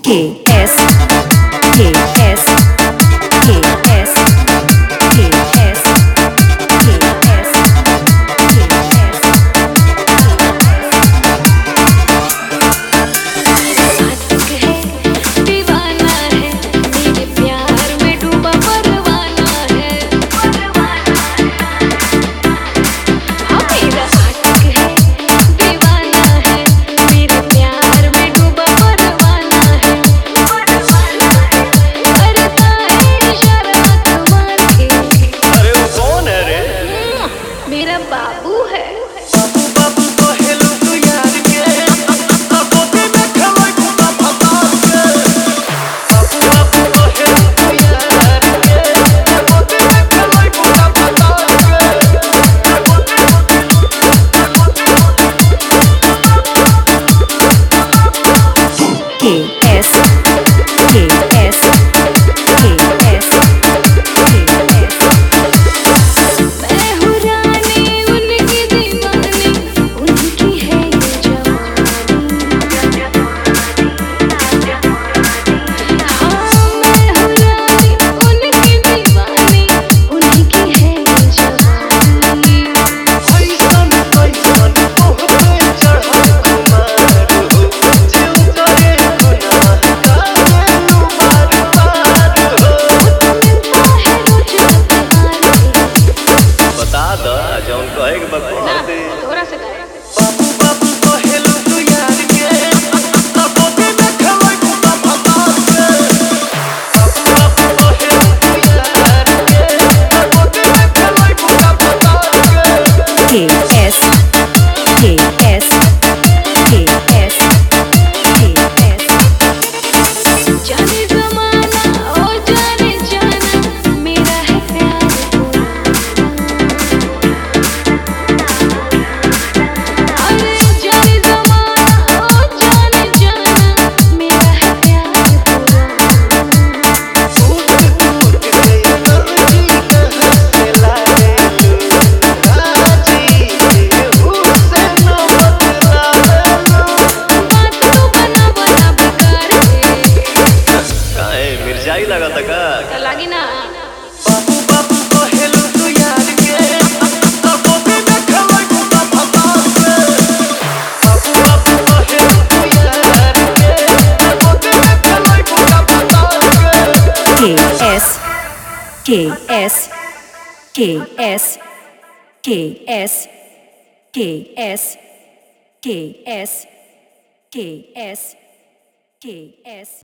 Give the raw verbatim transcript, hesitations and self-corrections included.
K S K S K S K S K S दीवाना है तेरे प्यार में डूबा परवाना है हाँ मेरा आशिक है दीवाना है मेरे प्यार में डूबा परवाना है करता है इशारा आसमान के। अरे वो कौन है रे? मेरा बाबू है। बाबू बाबू कहेलू तू यार के बाबू तेरे खवाई खुदा फता के बाबू बाबू कहेलू तू यार के बाबू तेरे खवाई खुदा फता K S K S K S K S मैं हूँ रानी उनकी दीवानी उनकी है ये जवानी। हाँ मैं हूँ रानी उनकी दीवानी उनकी है ये जवानी। पैसन पैसन तोहरे चढ़ल कुमार हो जीव करे गुनाह काहेलू बार बार हो। मिलता है रोज बहाने बता द जौन कहे के बकवास ना दे। थोड़ा सा गाए। बाबू बाबू कहेलू तू यार के बाबू तेरे खवाई खुदा फता के बाबू बाबू कहेलू तू यार के बाबू तेरे खवाई खुदा फता के। K S K S K S K S जाने ज़माना ओ जाने जाना मेरा है प्यार अरे जाने ज़माना ओ जाने जाना मेरा है प्यार टूट टूट गई दर्जी कहाँ से लाए लू राजी केहू से न बतलावे लू। बात तो बना बना बेकार है काहे मिर्जाई लगा तका? लागी ना। बाबू बाबू कहेलू तू यार के बाबू तेरे खवाई खुदा फता के बाबू बाबू कहेलू तू यार के बाबू तेरे खवाई खुदा फता के। K S K S K S K S K S K S K S K S